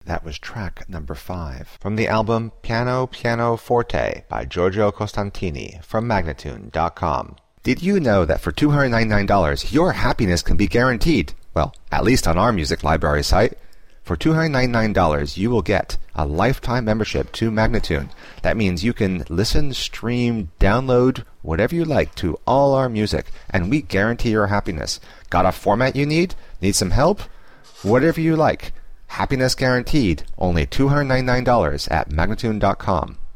That was track number 5 from the album Piano Piano Forte by Giorgio Costantini from Magnatune.com. Did you know that for $299 your happiness can be guaranteed? Well, at least on our music library site. For $299 you will get a lifetime membership to Magnatune. That means you can listen, stream, download, whatever you like to all our music, and we guarantee your happiness. Got a format you need? Need some help? Whatever you like. Happiness guaranteed. Only $299 at Magnatune.com.